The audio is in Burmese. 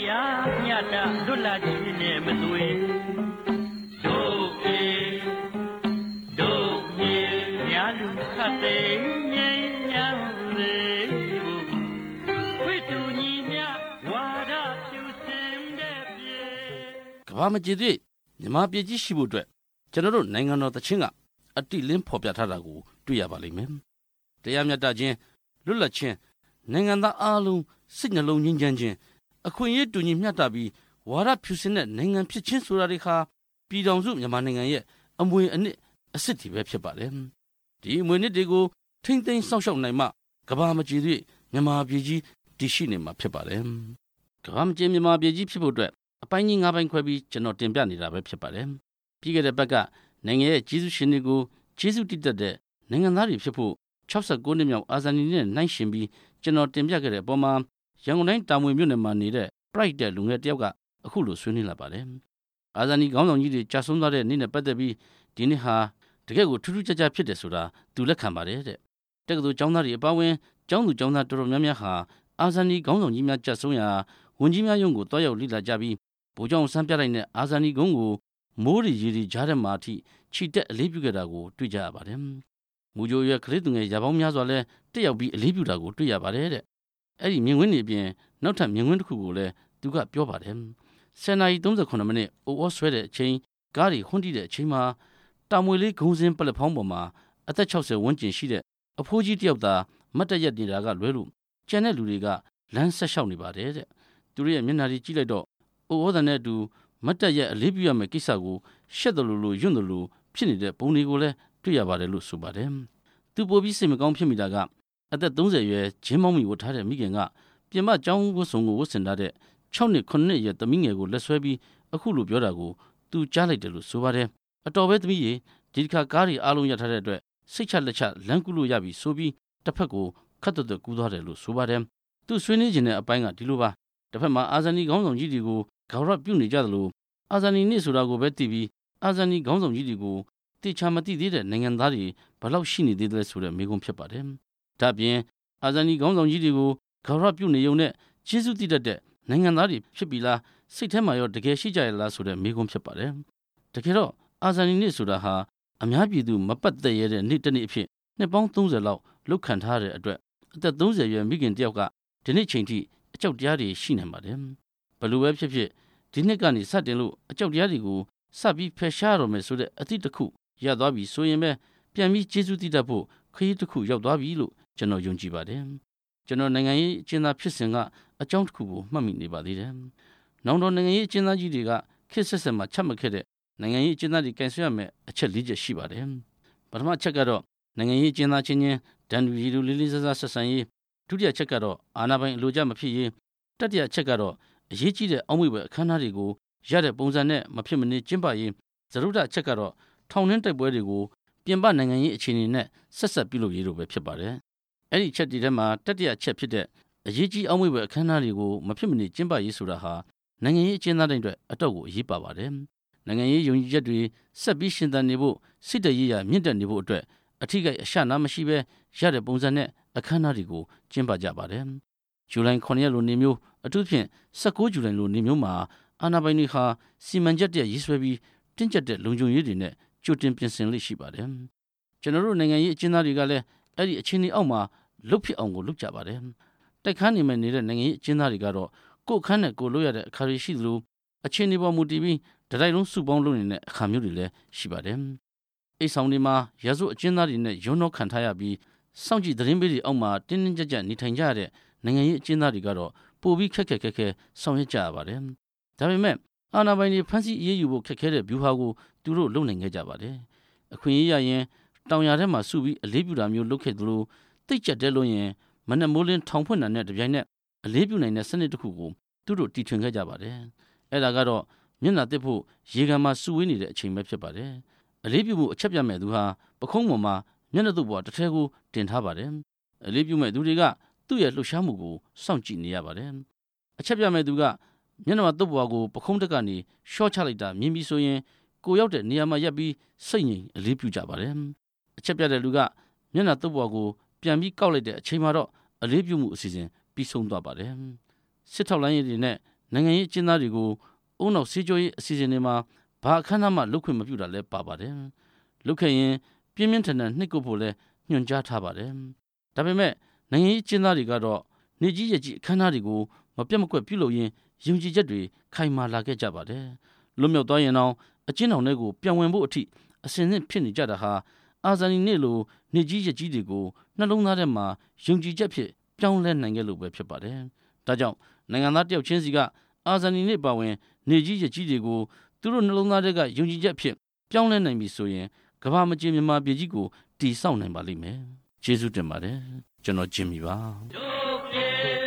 တရားမြတ်တာလွတ်လပ်ခြင်းနဲ့မသွေတို့အေတို့မြေများလူခတ်သိငြိမ်းချမ်းစေဝိတုညီမြဝါဒပြုစင်တဲ့ပြေကဘာမကြည့်သေးမြန်မာပြည်ကြီးရှိဖို့အတွက်ကျွန်တော်တို့နိုင်ငံတော်သချင်းကအတိလင်းဖော်ပြထားတာကိုတွေ့ရပါလိမ့်မယ်တရားမြတ်တာခြင်းလွတ်လပ်ခြင်းနိုင်ငံသားအားလုံးစိတ်နှလုံးငြိမ်းချမ်းခြင်းအခွင့်အရေးတူညီမျှတပြီးဝါဒဖြူစင်တဲ့နိုင်ငံဖြစ်ခြင်းဆိုတာတွေခါပြည်ထောင်စုမြန်မာနိုင်ငံရဲ့အမွေအနှစ်အစစ်တွေပဲဖြစ်ပါတယ်ဒီအမွေအနှစ်တွေကိုထိမ့်သိမ်းစောင့်ရှောက်နိုင်မှကဘာမကြည်သေးမြန်မာပြည်ကြီးတည်ရှိနေမှာဖြစ်ပါတယ်ကဘာမကြည်မြန်မာပြည်ကြီးဖြစ်ဖို့အတွက်အပိုင်းကြီး၅ပိုင်းခွဲပြီးကျွန်တော်တင်ပြနေတာပဲဖြစ်ပါတယ်ပြီးခဲ့တဲ့ဘက်ကနိုင်ငံရဲ့ကျေးဇူးရှင်တွေကိုကျေးဇူးတည်တတ်တဲ့နိုင်ငံသားတွေဖြစ်ဖို့69နှစ်မြောက်အာဇာနည်နဲ့နှိုင်းယှဉ်ပြီးကျွန်တော်တင်ပြခဲ့တဲ့အပေါ်မှာရန်ကုန်တိုင်းတာမွေမြို့နယ်မှာနေတဲ့ Pride တဲ့လူငယ်တယောက်ကအခုလိုဆွေးနွေးလာပါတယ်အာဇာနည်ခေါင်းဆောင်ကြီးတွေကြာဆုံးသွားတဲ့နေ့နဲ့ပတ်သက်ပြီးဒီနေ့ဟာတကယ့်ကိုထူးထူးခြားခြားဖြစ်တယ်ဆိုတာသူလက်ခံပါတယ်တဲ့တက္ကသိုလ်ကျောင်းသားတွေအပါအဝင်ကျောင်းသူကျောင်းသားတော်တော်များများဟာအာဇာနည်ခေါင်းဆောင်ကြီးများကြာဆုံးရာဝန်ကြီးများရုံးကိုတွားရောက်လေ့လာကြပြီးဗိုလ်ချုပ်ဆန်းပြလိုက်တဲ့အာဇာနည်ကုန်းကိုမိုးရီရီကြားထဲမှာအထိခြိတက်အလေးပြုခဲ့တာကိုတွေ့ကြရပါတယ်မူကြိုရွယ်ကလေးသူငယ်ရာပေါင်းများစွာလဲတက်ရောက်ပြီးအလေးပြုတာကိုတွေ့ရပါတယ်တဲ့အဲ့ဒီမြင်ကွင်းတွေအပြင်နောက်ထပ်မြင်ကွင်းတစ်ခုကိုလည်းသူကပြောပါတယ်10နာရီ38မိနစ်အိုအောဆွဲတဲ့အချိန်ကားတွေဟွန်းတီးတဲ့အချိန်မှာတာမွေလေးဂုံစင်းပလက်ဖောင်းပေါ်မှာအသက်60ဝန်းကျင်ရှိတဲ့အဖိုးကြီးတယောက်သာမတ်တရက်နေတာကလွဲလို့ကျန်တဲ့လူတွေကလမ်းဆက်လျှောက်နေပါတယ်တဲ့သူတို့ရဲ့မျက်နှာတွေကြည့်လိုက်တော့အိုအောတန်နဲ့အတူမတ်တရက်အလေးပြုရမယ့်ကိစ္စကိုရှက်တယ်လို့ယွန့်တယ်လို့ဖြစ်နေတဲ့ပုံတွေကိုလည်းတွေ့ရပါတယ်လို့ဆိုပါတယ်သူပိုပြီးစိတ်မကောင်းဖြစ်မိတာကအသက်30ရွယ်ဂျင်းမောင်းမီဝတ်ထားတဲ့မိခင်ကပြင်ပကျောင်းဝတ်စုံကိုဝတ်ဆင်ထားတဲ့6နှစ်9နှစ်ရွယ်သမီးငယ်ကိုလက်ဆွဲပြီးအခုလိုပြောတာကိုသူကြားလိုက်တယ်လို့ဆိုပါတယ်အတော်ပဲသမီးရေဒီတစ်ခါကားတွေအားလုံးရထားတဲ့အတွက်စိတ်ချလက်ချလမ်းကူးလို့ရပြီဆိုပြီးတစ်ဖက်ကိုခတ်သွက်သွက်ကူးသွားတယ်လို့ဆိုပါတယ်သူဆွေးနွေးခြင်းတဲ့အပိုင်းကဒီလိုပါတစ်ဖက်မှာအာဇာနည်ခေါင်းဆောင်ကြီးတွေကိုဂါရပြုနေကြသလိုအာဇာနည်နေ့ဆိုတာကိုပဲသိပြီးအာဇာနည်ခေါင်းဆောင်ကြီးတွေကိုတေချာမသိသေးတဲ့နိုင်ငံသားတွေဘယ်လောက်ရှိနေသေးတယ်ဆိုတဲ့မေးခွန်းဖြစ်ပါတယ်ဒါပြင်အာဇာနည်ခေါင်းဆောင်ကြီးတွေကိုဂါရပြုနေုံနဲ့ကျေးဇူးတည်တတ်တဲ့နိုင်ငံသားတွေဖြစ်ပြီလားစိတ်ထဲမှာရောတကယ်ရှိကြရလားဆိုတဲ့မေးခွန်းဖြစ်ပါတယ်တကယ်တော့အာဇာနည်နေ့ဆိုတာဟာအများပြည်သူမပတ်သက်ရတဲ့နေ့တစ်နေ့အဖြစ်နှစ်ပေါင်း30လောက်လုခံထားတဲ့အတွက်အသက်30ရွယ်မိခင်တယောက်ကဒီနေ့ချိန်ထိအကြောက်တရားတွေရှိနေပါတယ်ဘယ်လိုပဲဖြစ်ဖြစ်ဒီနှစ်ကနေစတင်လို့အကြောက်တရားတွေကိုစပြီးဖယ်ရှားရမယ်ဆိုတဲ့အသည့်တစ်ခုရသွားပြီဆိုရင်ပဲပြန်ပြီးကျေးဇူးတည်တတ်ဖို့ခရီးတစ်ခုရောက်သွားပြီလို့ကျွန်တော်ယုံကြည်ပါတယ်ကျွန်တော်နိုင်ငံရေးအကျဉ်းသားဖြစ်စဉ်ကအကြောင်းတစ်ခုကိုမှတ်မိနေပါသေးတယ်။နောင်တော်နိုင်ငံရေးအကျဉ်းသားကြီးတွေကခေတ်ဆက်ဆက်မှာချမှတ်ခဲ့တဲ့နိုင်ငံရေးအကျဉ်းသားတွေကန်ဆယ်ရမယ်အချက်၄ချက်ရှိပါတယ်။ပထမအချက်ကတော့နိုင်ငံရေးအကျဉ်းသားချင်းချင်းဒဏ်လူရီလူလေးလေးစားစားဆက်ဆံရေးဒုတိယချက်ကတော့အာဏာပိုင်အလိုကျမဖြစ်ရေးတတိယချက်ကတော့အရေးကြီးတဲ့အောက်မေ့ပွဲအခမ်းအနားတွေကိုရတဲ့ပုံစံနဲ့မဖြစ်မနေကျင်းပရေးစရုဒ္ဒချက်ကတော့ထောင်နှင်းတိုက်ပွဲတွေကိုပြင်ပနိုင်ငံရေးအခြေအနေနဲ့ဆက်ဆက်ပြုလုပ်ရေးလိုပဲဖြစ်ပါတယ်။အဲ့ဒီချက်ဒီထဲမှာတတိယချက်ဖြစ်တဲ့အရေးကြီးအောက်မေ့ပွဲအခမ်းအနားတွေကိုမဖြစ်မနေကျင်းပရေးဆိုတာဟာနိုင်ငံရေးအကျဉ်းသားတွေအတွက်အတော့ကိုအရေးပါပါတယ်။နိုင်ငံရေးယုံကြည်ချက်တွေဆက်ပြီးရှင်သန်နေဖို့စစ်တရေးရမြင့်တက်နေဖို့အတွက်အထီးကိအရှနာမရှိပဲရတဲ့ပုံစံနဲ့အခမ်းအနားတွေကိုကျင်းပကြပါတယ်။ဇူလိုင်9ရက်လိုနေမျိုးအထူးဖြင့်19ဇူလိုင်လိုနေမျိုးမှာအာဏာပိုင်တွေဟာစီမံချက်တည်းရေးဆွဲပြီးတင်းကျပ်တဲ့လုံခြုံရေးတွေနဲ့ကြိုတင်ပြင်ဆင်လိမ့်ရှိပါတယ်။ကျွန်တော်တို့နိုင်ငံရေးအကျဉ်းသားတွေကလည်းအဲ့ဒီအခြေအနေအောက်မှာလုတ်ဖြစ်အောင်ကိုလုပ်ကြပါတယ်။တိုက်ခန်းနေမဲ့နေတဲ့နိုင်ငံရေးအကျဉ်းသားတွေကတော့ကိုယ်ခန်းနဲ့ကိုယ်လုပ်ရတဲ့အခါတွေရှိသလိုအခြေအနေပေါ်မူတည်ပြီးတတိုက်လုံးစုပေါင်းလုပ်နေတဲ့အခါမျိုးတွေလည်းရှိပါတယ်။အိတ်ဆောင်တွေမှာရာဇဝတ်အကျဉ်းသားတွေနဲ့ရုံးတော့ခံထားရပြီးစောင့်ကြည့်သတင်းပေးတွေအောက်မှာတင်းတင်းကြပ်ကြပ်နေထိုင်ကြရတဲ့နိုင်ငံရေးအကျဉ်းသားတွေကတော့ပိုပြီးခက်ခဲဆောင်ရွက်ကြရပါတယ်။ဒါပေမဲ့အာဏာပိုင်တွေဖမ်းဆီးအရေးယူဖို့ခက်ခဲတဲ့ဗျူဟာကိုသူတို့လုပ်နိုင်ခဲ့ကြပါတယ်။အခွင့်အရေးရရင်တောင်ယာထဲမှာစုပြီးအလေးပြုတာမျိုးလုပ်ခဲ့သလိုတိတ်ကြက်တဲလို့ရင်မနက်မိုးလင်းထောင်ဖွင့်တာနဲ့တပြိုင်နက်အလေးပြုနိုင်တဲ့စနစ်တစ်ခုကိုသူတို့တီထွင်ခဲ့ကြပါတယ်။အဲ့ဒါကတော့မျက်နှာတစ်ဖို့ရေကန်မှာစုဝေးနေတဲ့အချိန်ပဲဖြစ်ပါတယ်။အလေးပြုမှုအချက်ပြမဲ့သူဟာပခုံးပေါ်မှာမျက်နှာတစ်ပေါ်တစ်ထဲကိုတင်ထားပါတယ်။အလေးပြုမဲ့သူတွေကသူ့ရဲ့လှုပ်ရှားမှုကိုစောင့်ကြည့်နေရပါတယ်။အချက်ပြမဲ့သူကမျက်နှာတစ်ပေါ်ကိုပခုံးတက်ကနေရှော့ချလိုက်တာမြင်ပြီးဆိုရင်ကိုရောက်တဲ့နေရာမှာရပ်ပြီးစိတ်ငြိမ်အလေးပြုကြပါတယ်။အချက်ပြတဲ့လူကမျက်နှာတစ်ပေါ်ကိုပြန်ပြီးကောက်လိုက်တဲ့အချိန်မှာတော့အလေးပြုမှုအစီအစဉ်ပြီးဆုံးသွားပါတယ်။စစ်ထောက်လိုင်းရည်တွေနဲ့နိုင်ငံရေးအကျဉ်းသားတွေကိုအုံနောက်ဆေးကြောရေးအစီအစဉ်တွေမှာဘာအခမ်းအနားမှလုပ်ခွင့်မပြုတာလည်းပါပါတယ်။လုပ်ခဲ့ရင်ပြင်းပြင်းထန်ထန်နှိပ်ကွပ်ဖို့လည်းညွှန်ကြားထားပါတယ်။ဒါပေမဲ့နိုင်ငံရေးအကျဉ်းသားတွေကတော့နေကြီးရကြီးအခမ်းအနားတွေကိုမပြတ်မကွက်ပြုလုပ်ရင်းယုံကြည်ချက်တွေခိုင်မာလာခဲ့ကြပါတယ်။လွတ်မြောက်သွားရင်တော့အကျဉ်းထောင်တွေကိုပြန်ဝင်ဖို့အထိအစဉ်အဖြစ်နေကြတာဟာအာဇာနည်နေ့လိုနေကြီးရကြီးတွေကိုနှလုံးသားထဲမှာယုံကြည်ချက်ဖြစ်ပြောင်းလဲနိုင်ခဲ့လို့ပဲဖြစ်ပါတယ်။ဒါကြောင့်နိုင်ငံသားတယောက်ချင်းစီကအာဇာနည်နေ့ပါဝင်နေကြီးရကြီးတွေကိုသူတို့နှလုံးသားထဲကယုံကြည်ချက်ဖြစ်ပြောင်းလဲနိုင်ပြီဆိုရင်ကမ္ဘာမကြီးမြန်မာပြည်ကြီးကိုတည်ဆောက်နိုင်ပါလိမ့်မယ်။ကျေးဇူးတင်ပါတယ်။ကျွန်တော်ဂျင်မီပါ။